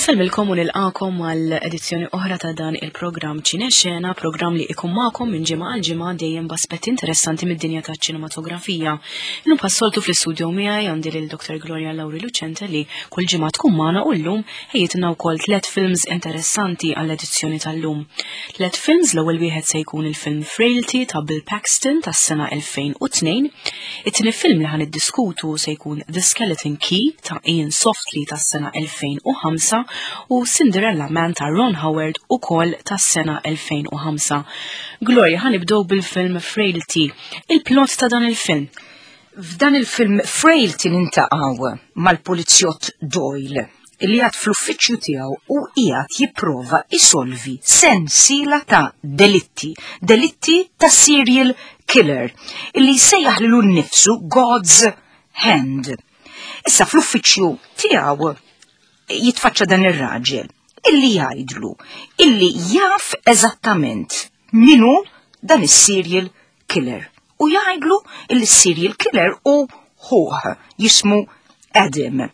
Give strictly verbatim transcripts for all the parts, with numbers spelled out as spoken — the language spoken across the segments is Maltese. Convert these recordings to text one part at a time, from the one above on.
Inselmilkom u nilqakom għal edizzjoni oħra ta' dan il-programm Ċinexxena, programm li ikun magħkom minn ġimgħa għal ġimgħa dejjem b'aspetti interessanti mid-dinja taċ-ċinematografija. Illum passoltu fl-istudju miegħi għandi lil Doktor Gloria Lauri Lucente li kull ġimgħa tkun magħna u llum ħejjitna wkoll tliet films interessanti għall-edizzjoni tal-lum. Tliet films l-ewwel wieħed se jkun il-film Frailty ta' Bill Paxton tas-sena elfejn u tnejn. It-tieni film li ħaniddiskutu se jkun The Skeleton Key ta' Ian Softly tas-sena elfejn u ħamsa u Cinderella Man ta' Ron Howard ukoll tas-sena elfejn u ħamsa. Gloria, ħanibdew bil-film Frailty. Il-plot ta' dan il-film. F'dan il-film Frailty nintaqgħu mal-polizzjott Doyle li għad fl-uffiċċju tiegħu u qiegħed jipprova isolvi sensiela ta' delitti, delitti ta' serial killer illi jsejjaħ lilu nnifsu God's Hand. Issa fl-uffiċċju tiegħu jitfaċċa dan ir-raġel illi jgħidlu illi jaf eżattament minu dan is-serial killer u jgħidlu illi s-serial killer u ħuħ jismu Adam.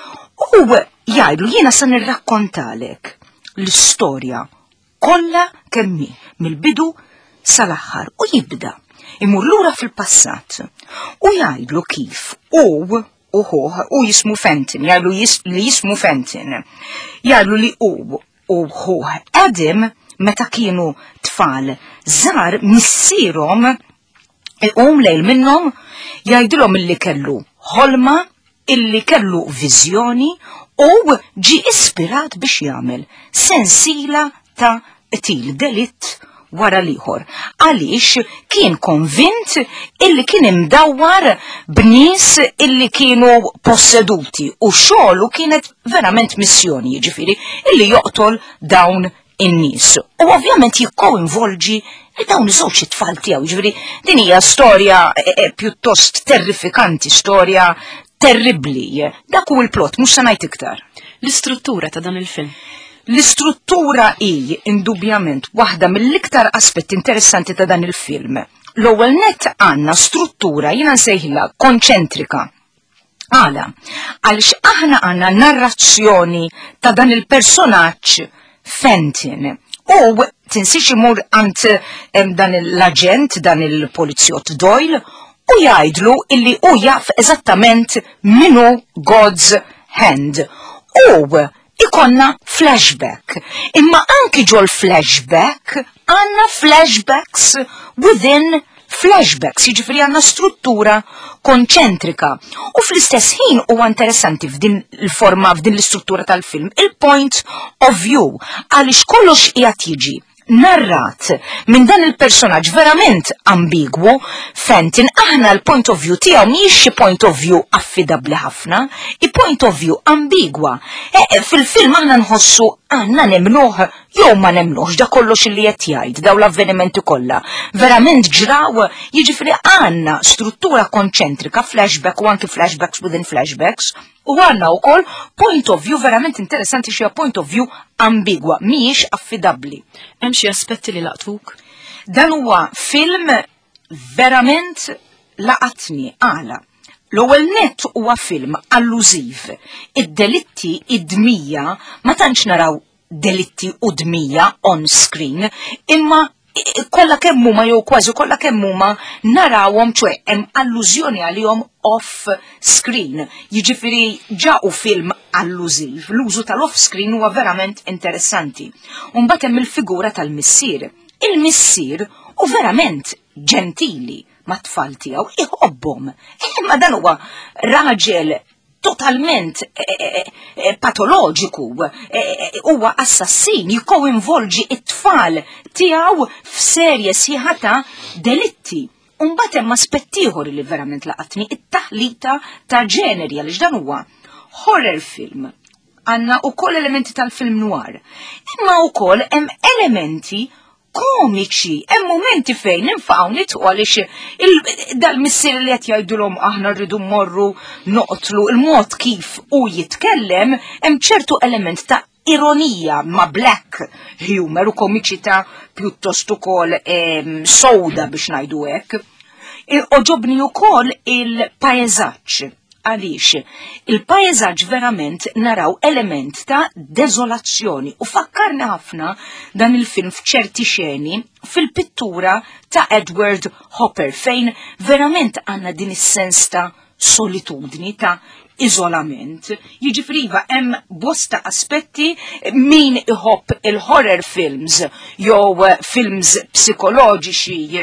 U jgħidlu jiena se nirrakkontalek l-istorja kollha kemm hi mill-bidu sal-aħħar u jibda imur lura fil-passat u jgħidlu kif u uħu, u jismu Fenton, jgħallu jis, li jismu Fenton, jgħallu li u uħu Adam meta kienu tfal żgħar missierhom iqum lejl minnhom jgħidulhom illi kellu ħolma, illi kellu viżjoni u ġi ispirat biex jagħmel sensiela ta' qtil delitt wara liħor. Għaliex kien konvint illi kien imdawwar b'nies illi kienu posseduti u xogħlu kienet verament missjoni, jiġifieri illi joqtol dawn in-nies. U ovvjament jikkoinvolġi dawn iż-żewġ it-tfal tiegħu, jiġifieri din hija storja pjuttost terrifikanti, storja terribbli. Dak hu l-plott, mhux se ngħid iktar. L-istruttura ta' dan il-film. L-istruttura hi indubjament waħda mill-iktar aspetti interessanti ta' dan il-film. L-ewwel nett għandna struttura jiena nsejħilha konċentrika. Għala, għaliex aħna għandna narrazzjoni ta' dan il-personaġġ Fenton. U tinsix imur għand dan l-aġent, dan il-polizzjott Doyle, u jgħidlu illi u jaf eżattament minu God's Hand. U ikonna flashback. Imma anki ġol flashback, għanna flashbacks within flashbacks, jiġifieri għanna struttura konċentrika. U fl-istess ħin huwa interessanti f'din il-forma, f'din l-istruttura tal-film, il-point of view, għaliex kollox qiegħed jiġi narrat minn dan il-personaġġ verament ambigwu. Fenton, aħna l-point of view tiegħu mhijiex xi point of view affidabbli ħafna, i point of view ambigwa. E, fil-film aħna nħossu għandna nemnuh jew ma nemnuhx da kollox li qed jgħid daw l-avvenimenti kollha. Verament ġraw, jiġifieri għandna struttura konċentrika, flashback u anki flashbacks within flashbacks, u għandna wkoll point of view verament interessanti xi point of view ambigwa, mhijiex affidabbli. Hemm xi aspetti li laqtuk? Dan huwa film verament laqatni għala. L-ewwel nett huwa film allużiv. Id-delitti, id-dmija, ma tantx naraw delitti u dmija on screen, imma kollha kemm huma jew kważi kollha kemm huma narawhom, ċwe hemm allużjoni għalihom off screen. Jiġifieri ġa'u film allużiv. L-użu tal-off screen huwa verament interessanti. U mbagħad hemm il-figura tal-missier. Il-missier u verament ġentili ma' tfal tiegħu, iħobbhom. Imma dan huwa raġel totalment eh, eh, patoloġiku, eh, huwa assassin, jikkoinvolġi it-tfal tiegħu f'serje sieħa ta' delitti. Mbagħad hemm aspett ieħor li verament laqatni, it-taħlita ta' ġeneri għaliex dan huwa horror film. Għandna wkoll elementi tal-film noir. Imma wkoll hemm elementi komiċi, hemm momenti fejn infaqgħu nitqu għaliex dal-missier li qed jgħidulhom aħna rridu mmorru noqtlu, il-mod kif hu jitkellem hemm ċertu element ta' ironija ma' black humor u komiċità pjuttost ukoll sowda biex ngħidu hekk. Oġobni wkoll il-paeżaġġ għaliex il-pajjeżaġġ verament naraw element ta' deżolazzjoni u fakkarna ħafna dan il-film f'ċerti xeni fil-pittura ta' Edward Hopper fejn verament għandna din is-sens ta' solitudni, ta' iżolament. Jiġifieri hemm bosta aspetti min iħobb il-horror films jew films psikoloġiċi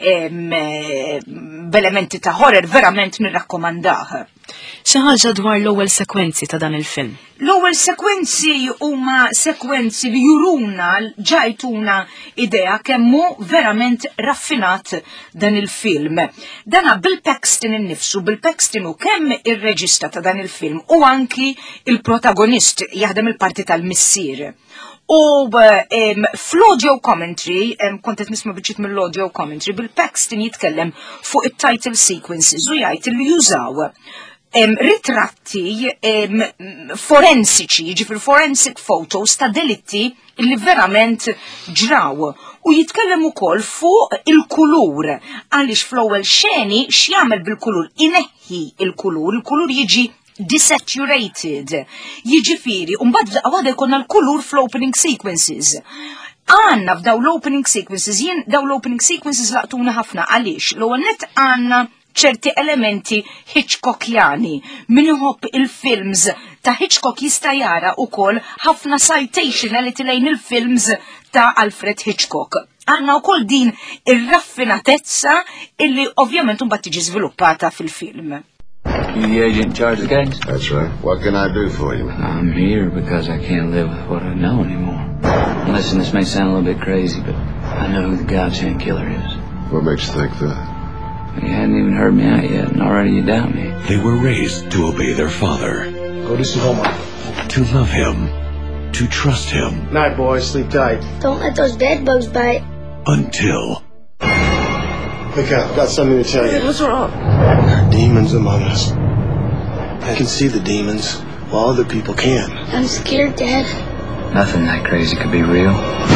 b'elementi ta' horror verament nirrakkomandah. Xi ħaġa dwar l-ewwel sekwenzi ta' dan il-film. L-ewwel sekwenzi huma sekwenzi li juruna ġajtuna idea kemm hu verament raffinat dan il-film. Dana Bill Paxton innifsu, Bill Paxton hu kemm ir-reġista ta' dan il-film u anki il-protagonist jaħdem il-parti tal-missier. U um, fl-audio commentary, um, kontet nisma biċċiet mill-audio commentary, Bill Paxton jitkellem fuq it-title sequences u jgħid li jużaw um, ritratti um, forensiċi, ġifir forensic photos ta' delitti li verament ġraw. U jitkellem ukoll fuq il-kulur, għaliex fl-ewwel xeni x'jagħmel bil-kulur, ineħħi il-kulur, il-kulur jiġi desaturated. Jiġifieri, u mbagħad għada jkollna l-kulur fl-opening sequences. Għandna f'daw l-opening sequences, jien daw l-opening sequences laqtuna ħafna għaliex l-ewwel nett għandna ċerti elementi Hitchcockiani. Min iħobb il-films ta' Hitchcock jista' jara wkoll ħafna citationality lejn il-films ta' Alfred Hitchcock. Għandna wkoll din ir-raffinatezza illi ovvjament mbagħad tiġi żviluppata fil-film. You the agent in charge of the case? That's right. What can I do for you? I'm here because I can't live with what I know anymore. Listen, this may sound a little bit crazy, but I know who the godsend killer is. What makes you think that? You hadn't even heard me out yet, and already you doubt me. They were raised to obey their father. Go do some homework. To love him. To trust him. Night, boys. Sleep tight. Don't let those bed bugs bite. Until... Wake up. I've got something to tell you. What's wrong? There are demons among us. I can see the demons, while other people can't. I'm scared, Dad. Nothing that crazy could be real.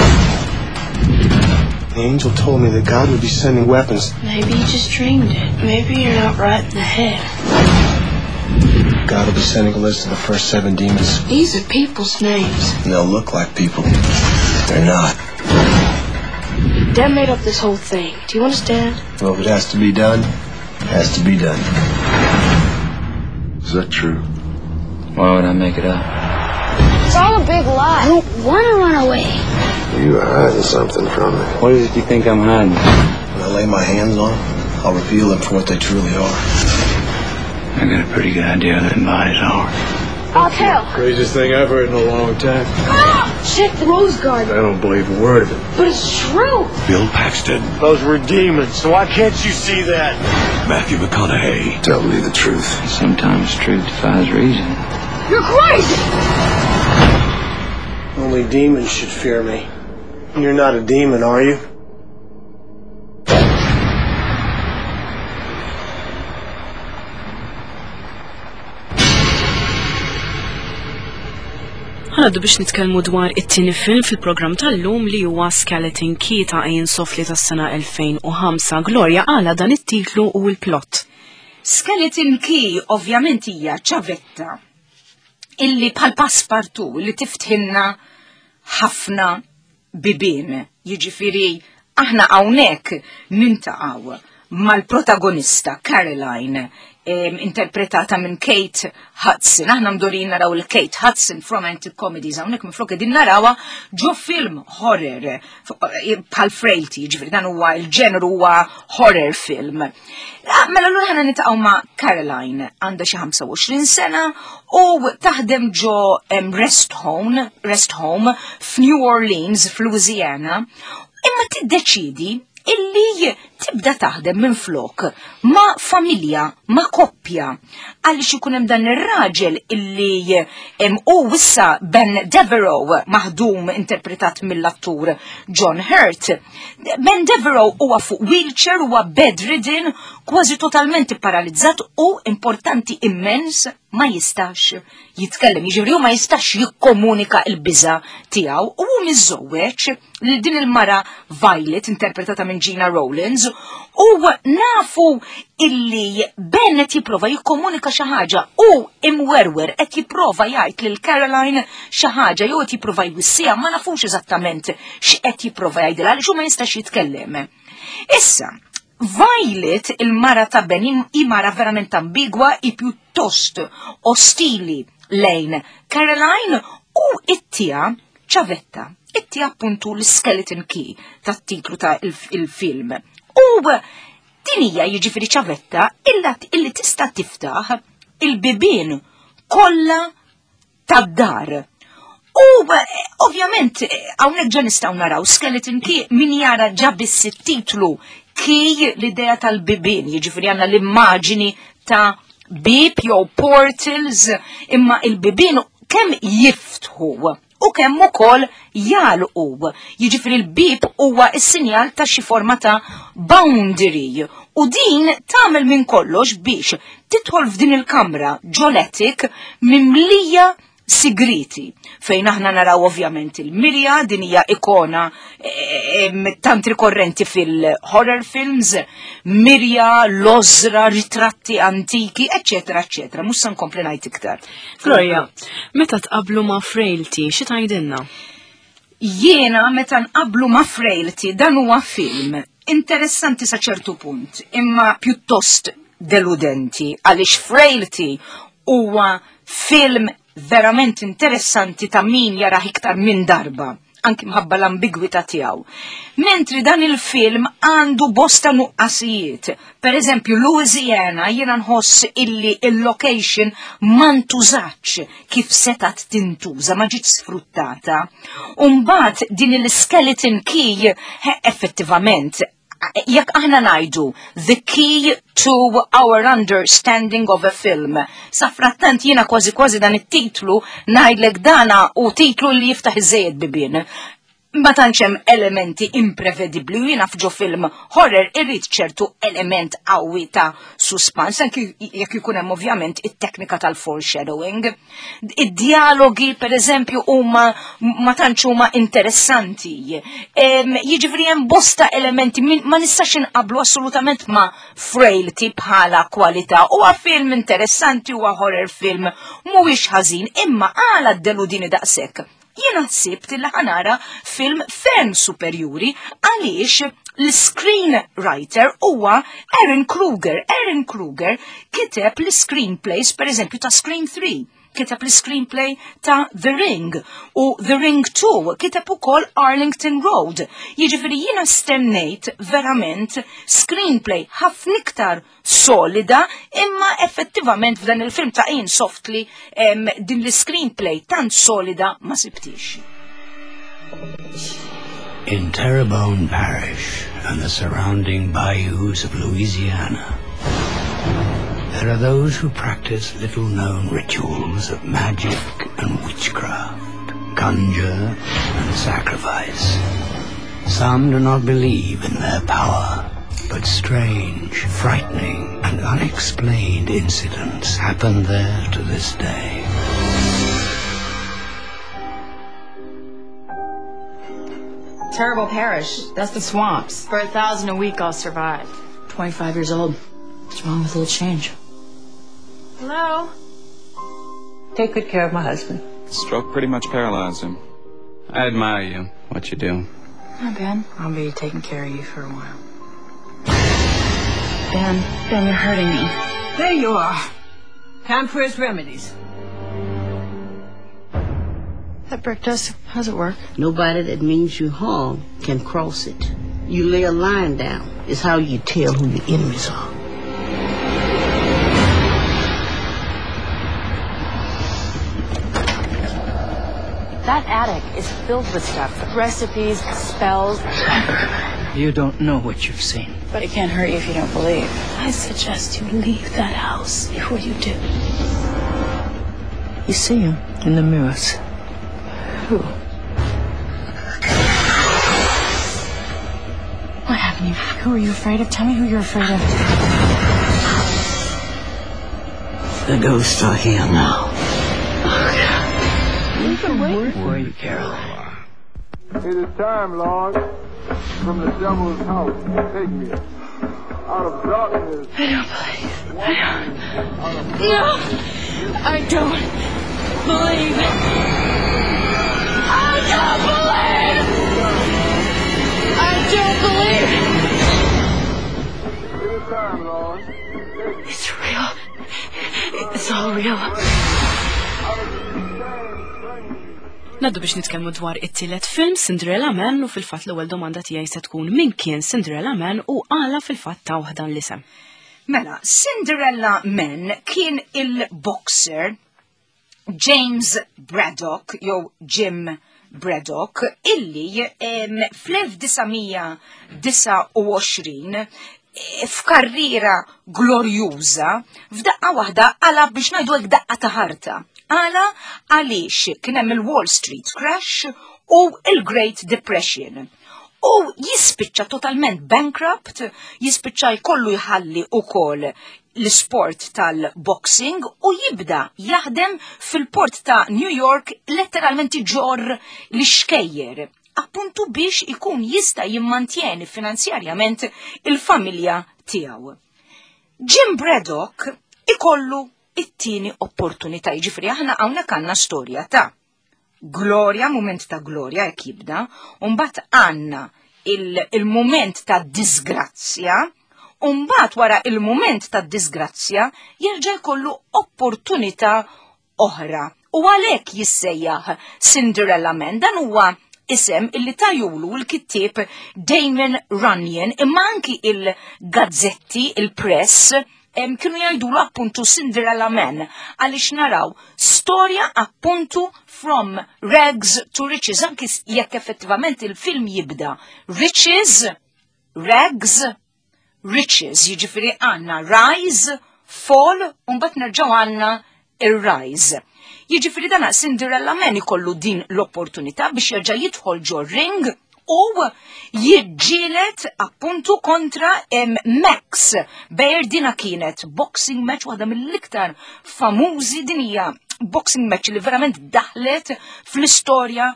The angel told me that God would be sending weapons. Maybe you just dreamed it. Maybe you're not right in the head. God will be sending a list of the first seven demons. These are people's names. And they'll look like people. They're not. Dad made up this whole thing. Do you understand? Well, if it has to be done, it has to be done. Is that true? Why would I make it up? It's all a big lie. I don't want to run away. You are hiding something from me. What is it you think I'm hiding? When I lay my hands on them, I'll reveal them for what they truly are. I got a pretty good idea that bodies are. I'll tell. Craziest thing I've heard in a long time. Ah! Check the rose garden. I don't believe a word of it. But it's true. Bill Paxton. Those were demons, so why can't you see that? Matthew McConaughey. Tell me the truth. Sometimes truth defies reason. You're crazy. Only demons should fear me. You're not a demon, are you? Għaddu biex nitkellmu dwar it-tieni film fil-programm tal-lum li huwa Skeleton Key ta' Ian Sofli tas-sena elfejn u ħamsa. Gloria għala dan it-titlu u l-plott. Skeleton Key ovvjament hija ċavetta illi bħal passepartout li tiftħilna ħafna bibien. Jiġifieri aħna hawnhekk nintaqgħu mal-protagonista Caroline, interpretata minn Kate Hudson. Aħna mdorin naraw il-Kate Hudson romantic comedies hawnhekk minflok qegħdin narawha ġo film horror bħal Frailty, ġifieri dan huwa l-ġeneru huwa horror film. Mela allura ħana nitaqgħu ma' Caroline għandha xi ħamsa u għoxrin sena u taħdem ġo rest home, rest home f'New Orleans f'Louisiana, imma tiddeċidi illi tibda taħdem minn flok ma' familja, ma' koppja, għaliex ikun hemm dan ir-raġel illi u wissa Ben Devereaux maħdum interpretat mill-attur John Hurt. Ben Devereaux huwa fuq wheelchair, huwa bedridden, kważi totalment paralizzat u importanti immens ma jistax jitkellem, jiġifieri u ma jistax jikkomunika l-biża tiegħu u hu miżżewweġ li din il-mara Violet interpretata minn Gina Rowlands u nafu illi Ben qed jipprova jikkomunika xi ħaġa u imwerwer qed jipprova jgħid lil Caroline xi ħaġa jew qed jipprova jwissija ma nafux eżattament x'qed jipprova jgħidilha għaliex hu ma jistax jitkellem. Issa, Violet, il-mara ta' Ben, i-mara verament ambigwa, i pjuttost ostili lejn Caroline u it-tija ċavetta. It-tija appuntu l-skeleton key tat-titlu ta' il-film. U dinija jiġifieri ċavetta illi tista' tiftaħ il-bibien kollha tad-dar. U ovvjament hawnhekk ġa nistgħu naraw skeleton key min jara ġa biss it-titlu key l-idea tal-bibien, jiġifieri għandna l-immaġini ta' bib jew portals, imma il-bibien kemm jiftħu u kemm ukoll jalqu. Jiġifieri l-bib huwa s-sinjal ta' xi forma ta' boundary u din tagħmel minn kollox biex tidħol f'din il-kamra ġoletik mimlija sigriti, fejn aħna naraw ovvjament il-Mirja, din hija ikona e, tant rikorrenti fil-horror films, Mirja, l-Ożra, ritratti antiki, eccetera, eccetera. Mhux se nkompli ngħid iktar. Gloria, meta tqablu ma' Frailty, xi tgħidilna? Jiena meta nqablu ma' Frailty dan huwa film interessanti sa ċertu punt, imma pjuttost deludenti għaliex Frailty huwa film verament interessanti ta' min jara iktar minn darba, anki mħabba l-ambigwità tiegħu. Mentri dan il-film għandu bosta nuqqasijiet. Per eżempju, Louisiana jiena nħoss illi il-location ma ntużax kif setat tintuża, ma ġietx sfruttata. U mbagħad din il-skeleton key effettivament jekk aħna ngħidu the key to our understanding of a film. Sa frattant jiena kważi kważi dan it-titlu ngħidlek dana u titlu li jiftaħ iż-żejjed bibien. Ma tantx hemm elementi imprevedibbli u jiena f'ġo film horror irrid ċertu element qawwi ta' suspans, anke jekk ikun hemm ovvjament it-teknika tal-foreshadowing. Id-dialogi pereżempju huma ma tantx huma interessanti. Jiġifieri hemm bosta elementi ma nistax inqablu assolutament ma' Frailty bħala kwalità. Huwa film interessanti, huwa horror film mhuwiex ħażin, imma għala d-deludini daqshekk. Jiena ħsibt li ħanara film ferm superjuri għaliex l-screenwriter huwa Aaron Kruger. Aaron Kruger kiteb l-screenplays pereżempju ta' Scream three, kiteb l-screenplay ta' The Ring u The Ring two, kiteb ukoll Arlington Road. Jiġifieri jiena stennejt verament screenplay ħafna iktar solida, imma effettivament f'dan il-film ta' Ian Softly din l-screenplay tant solida ma sibtix. In Terrebonne Parish and the surrounding bayous of Louisiana, there are those who practice little-known rituals of magic and witchcraft, conjure and sacrifice. Some do not believe in their power, but strange, frightening and unexplained incidents happen there to this day. Terrible parish. That's the swamps. For a thousand a week, I'll survive. Twenty-five years old. What's wrong with a little change? Hello? Take good care of my husband. Stroke pretty much paralyzed him. I admire you, what you do. Hi, Ben. I'll be taking care of you for a while. Ben, Ben, you're hurting me. There you are. Time for his remedies. That brick dust, how's it work? Nobody that means you harm can cross it. You lay a line down. It's how you tell who your enemies are. That attic is filled with stuff. Recipes, spells. You don't know what you've seen. But it can't hurt you if you don't believe. I suggest you leave that house before you do. You see him in the mirrors. Who? What happened? Who are you afraid of? Tell me who you're afraid of. The ghosts are here now. You can wait for you, Carol. It is time, Lord, from the devil's house. Take me. I don't believe. I don't. No! I don't believe it. I don't believe! I don't believe! It's real. It's all real. Naddu biex nitkellmu dwar it-tielet film Cinderella Man u fil-fatt l-ewwel domanda tiegħi se tkun min kien Cinderella Man u għala fil-fatt taw dan l-isem. Mela, Cinderella Man kien il-boxer James Braddock jew Jim Braddock illi fl-elf tisgħemija disa u għoxrin f'karriera glorjuża f'daqqa waħda għala biex ngħidu hekk daqqa ta' ħarta. Għala għaliex kien hemm il-Wall Street crash u il-Great Depression. U jispiċċa totalment bankrupt, jispiċċa jkollu jħalli ukoll l-sport tal-boxing u jibda jaħdem fil-port ta' New York letteralment iġor l-xkejjer, appuntu biex ikun jista' jimmantjeni finanzjarjament il-familja tiegħu. Jim Braddock ikollu it-tieni opportunità, jiġifieri aħna hawnhekk għandna storja ta' glorja, moment ta' glorja jekk jibda, u mbagħad għandna il-moment ta' disgrazzja, u mbagħad wara il-moment ta' disgrazzja jerġa' jkollu opportunità oħra. U għalhekk jissejjaħ Cinderella Man, dan huwa isem illi tajulu l-kittieb Damon Runyon, imma anki il-gazzetti, il-press, kienu jgħidulu appuntu Cinderella Man, għaliex naraw storja appuntu from rags to riches, anki jekk effettivament il-film jibda riches, rags, riches, jiġifieri għandna rise, fall, u mbagħad nerġgħu għandna il-rise. Jiġifieri dana Cinderella Man ikollu din l-opportunità biex jerġa' jidħol ġo ring u jiġġielet appuntu kontra Max Baer. Dina kienet boxing match waħda mill-iktar famużi, din hija boxing match li verament daħlet fl-istorja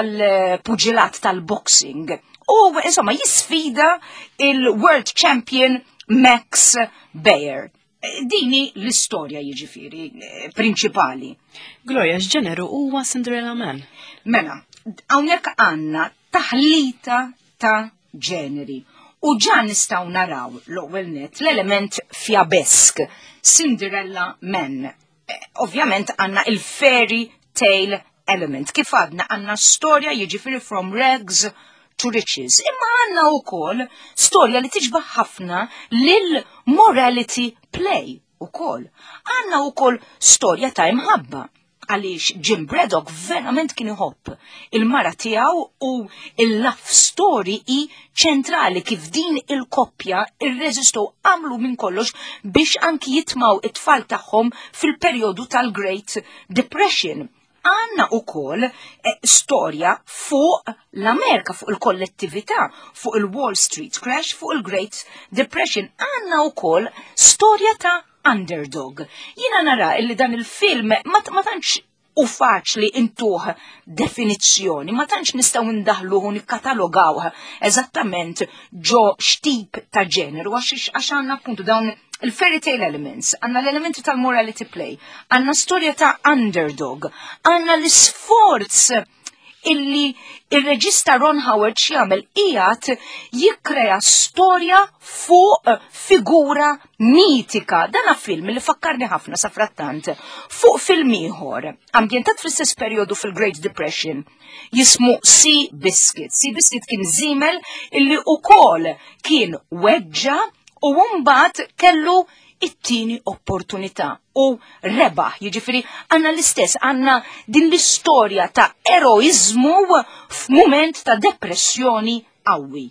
tal-puġilat tal-boxing. U insomma jisfida il-World Champion Max Baer. Dini l-istorja jiġifieri prinċipali. Gloria, x'ġeneru huwa Cinderella Man? Mela, hawnhekk għandna taħlita ta' ġeneri. U ġan nistgħu naraw l-ewwel net l-element fjabesk Cinderella Man. Ovvjament għandna il-fairy tale element. Kif għadna għandna storja jiġifieri from rags to riches. Imma għandna wkoll storja li tiġbaħ ħafna lil morality play ukoll. Għandna wkoll storja ta' imħabba għaliex Jim Braddock verament kien iħobb il-mara tiegħu u il-love story i ċentrali kif din il-koppja irreżistu għamlu minn kollox biex anki jitmaw it-tfal tagħhom fil-perjodu tal-Great Depression. Għanna u koll eh, storja fuq l-Amerika, fuq il-kollettività, fuq il-Wall Street crash, fuq il-Great Depression. Għanna u koll storja ta' underdog. Jina nara illi dan il-film ma, ma tantx u faċli intuħ definizzjoni, ma tantx nistaw indaħluħu nikkatalogawha eżattament ġo xtip ta' ġeneru, għax għanna appuntu dawn il-fairy tale elements, għanna l-elementi tal-morality play, għanna storja ta' underdog, għanna l-sforz illi il-reġista Ron Howard xiamel ijat jikreja storja fuq figura mitika. Dana film li fakkarni ħafna safrattant fuq film ieħor ambjentat fl-istess periodu fil-Great Depression jismu Sea Biscuit. Sea Biscuit kien żiemel illi ukoll kien weġġa u mbagħad kellu it-tieni opportunità u rebaħ, jiġifieri għandna l-istess, għandna din l-istorja ta' eroizmu f'mument ta' depressjoni qawwi.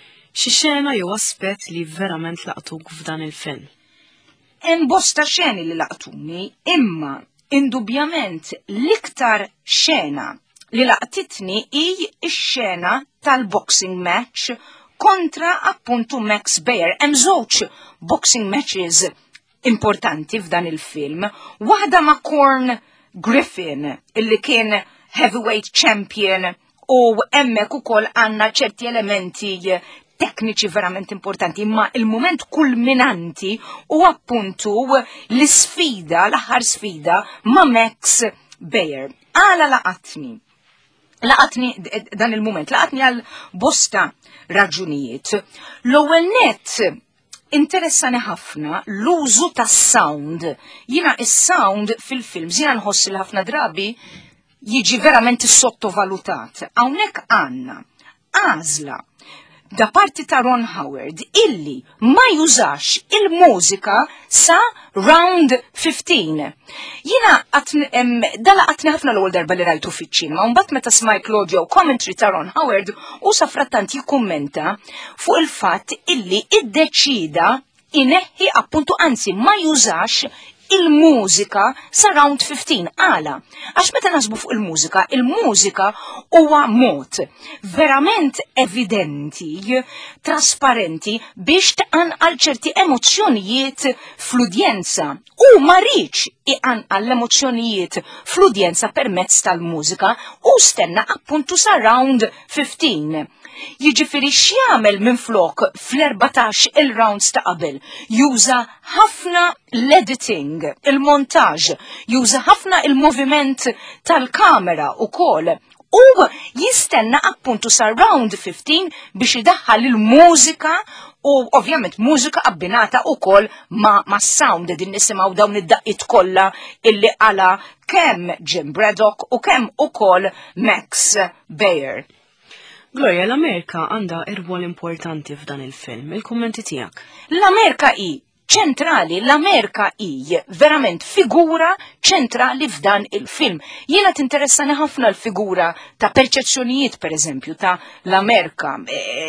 Xi xena jew aspett li verament laqtuk f'dan il-film? Hemm bosta xeni li laqtuni, imma indubjament l-iktar xena li laqtitni hi x-xena tal-boxing match kontra appuntu Max Baer. Hemm żewġ boxing matches importanti f'dan il-film. Waħda ma' Corn Griffin, illi kien heavyweight champion, u hemmhekk ukoll għandna ċerti elementi tekniċi verament importanti, imma il-moment kulminanti u appuntu l-sfida, l-aħħar sfida ma' Max Baer. Għala laqatni. Laqatni dan il-moment, laqatni għal bosta raġunijiet. L-ewwel net interessani ħafna l-użu tas-sound. Jina is-sound fil-films, jina nħossi li ħafna drabi jiġi verament sottovalutat. Hawnhekk għandna għażla da parti ta' Ron Howard illi ma jużax il-mużika sa round fifteen. Jina dala għatni ħafna l-ewwel darba li rajtu fiċ-ċinema, ma mbagħad meta smajt l-audio commentary ta' Ron Howard u sa frattant jikkummenta fuq il-fatt illi iddeċida ineħħi appuntu anzi ma jużax il-mużika sa round fifteen. Għala, għax meta nasbu fuq il-mużika, il-mużika huwa mod verament evidenti, trasparenti biex tqanqal ċerti emozzjonijiet fl-udjenza. U ma rridx iqanqal l-emozzjonijiet fl-udjenza permezz tal-mużika u stenna appuntu sa round fifteen. Jiġifieri x'jagħmel minflok fl-erbatax il-rounds ta' qabel. Juża ħafna l-editing, il-montaġġ, juża ħafna il-moviment tal-kamera ukoll. U jistenna appuntu sa round fifteen biex idaħħal il-mużika u ovvjament mużika abbinata ukoll ma' ma' sound din nisimgħu dawn id-daqqiet kollha illi qala kemm Jim Braddock u kemm ukoll Max Baer. Gloria, l-Amerika għandha rwol importanti f'dan il-film. Il-kummenti tiegħek? L-Amerika hi ċentrali, l-Amerika hi verament figura ċentrali f'dan il-film. Jiena tinteressani ħafna l-figura ta' perċezzjonijiet pereżempju ta' l-Amerika.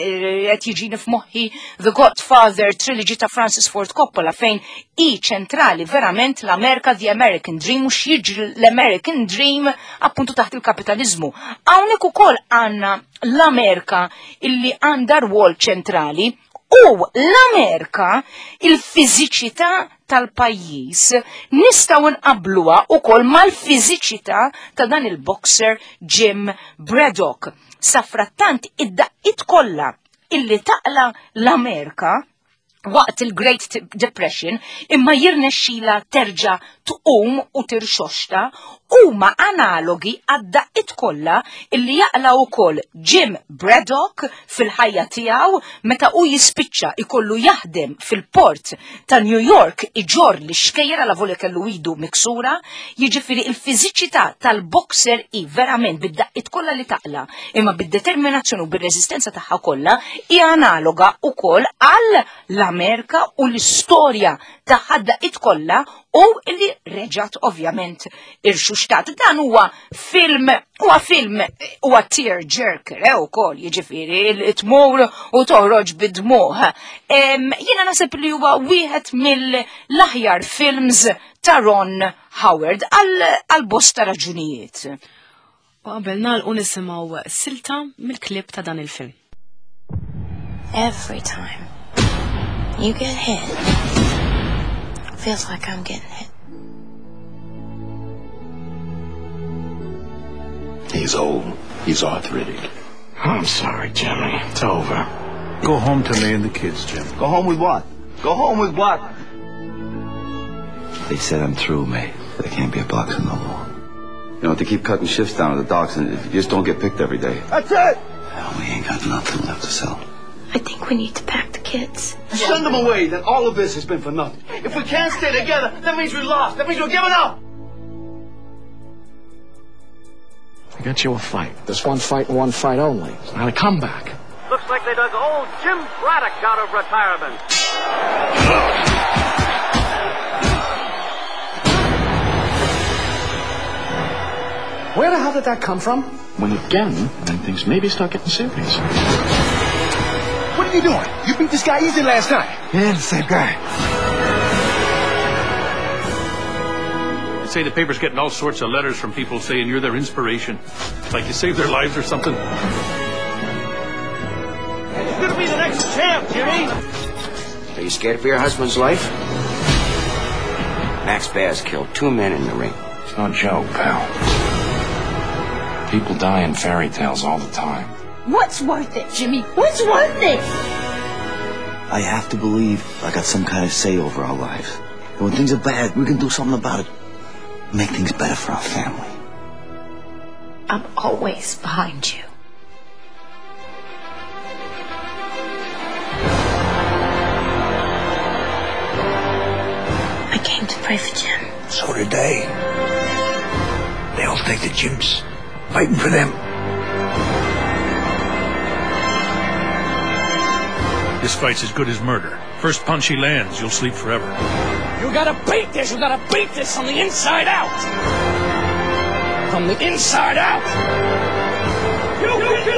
Qed jiġini f'moħħi The Godfather trilogy ta' Francis Ford Coppola fejn hi ċentrali verament l-Amerika, the American Dream, u x'jiġri l-American Dream appuntu taħt il-kapitaliżmu. Hawnhekk ukoll għandna l-Amerika illi għandha rwol ċentrali. U l-Amerika, il-fiżiċità tal-pajjiż nistgħu nqabbluha wkoll mal-fiżiċità ta' dan il-boxer Jim Braddock. Sa frattant id-daqqiet kollha illi taqla l-Amerika waqt il-Great Depression imma jirnexxila terġa' tqum u tirxoxta huma analogi għad-daqqiet kollha illi jaqla wkoll Jim Braddock fil-ħajja tiegħu meta hu jispiċċa ikollu jaħdem fil-port ta' New York iġor li xkejjera la volja kellu idu miksura, jiġifieri il-fiżiċità tal-boxer hi verament bid-daqqiet kollha li taqla imma bid-determinazzjoni u bir-reżistenza tagħha kollha hija analoga wkoll għal l-Amerika u l-istorja ta' ħadda kollha u li reġat ovvjament irxuxtat. Dan huwa film, huwa film, huwa tear jerker, eh ukoll jiġifieri li tmur u toħroġ bid-dmuħ. Jiena naħseb li huwa wieħed mill-aħjar films ta' Ron Howard għal bosta raġunijiet. U qabel nagħlqu nisimgħu silta mill-klipp ta' dan il-film. Every time you get hit, feels like I'm getting hit. He's old. He's arthritic. I'm sorry, Jimmy. It's over. Go home to me and the kids, Jim. Go home with what? Go home with what? They said I'm through, mate. They can't be a boxer no more. You know, if they keep cutting shifts down at the docks and you just don't get picked every day. That's it! Hell, we ain't got nothing left to sell. I think we need to pack the kids. Send them away, then all of this has been for nothing. If we can't stay together, that means we lost. That means we're giving up. I got you a fight. There's one fight and one fight only. It's not a comeback. Looks like they dug old Jim Braddock out of retirement. Where the hell did that come from? When again, then things maybe start getting serious. What are you doing? You beat this guy easy last night. Yeah, the same guy. They say the paper's getting all sorts of letters from people saying you're their inspiration. Like you saved their lives or something. He's gonna be the next champ, Jimmy! Are you scared for your husband's life? Max Baer's killed two men in the ring. It's no joke, pal. People die in fairy tales all the time. What's worth it, Jimmy? What's worth it? I have to believe I got some kind of say over our lives. And when things are bad, we can do something about it. Make things better for our family. I'm always behind you. I came to pray for Jim. So did they. They all think that Jim's fighting for them. This fight's as good as murder. First punch he lands, you'll sleep forever. You gotta beat this! You gotta beat this from the inside out! From the inside out! You can do it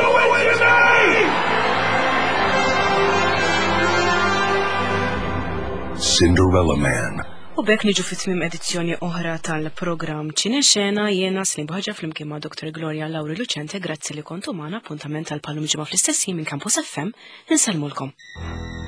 to me! Cinderella Man. U bekk niġu fit-tmiem edizzjoni oħra tal-programm Cinexena jiena Slim Bħaġa flimkien ma' Doktor Gloria Lauri Lucente, grazzi li kontu magħna appuntament tal-pallum ġimgħa fl-istess jiem minn Campus F M, insalmulkom.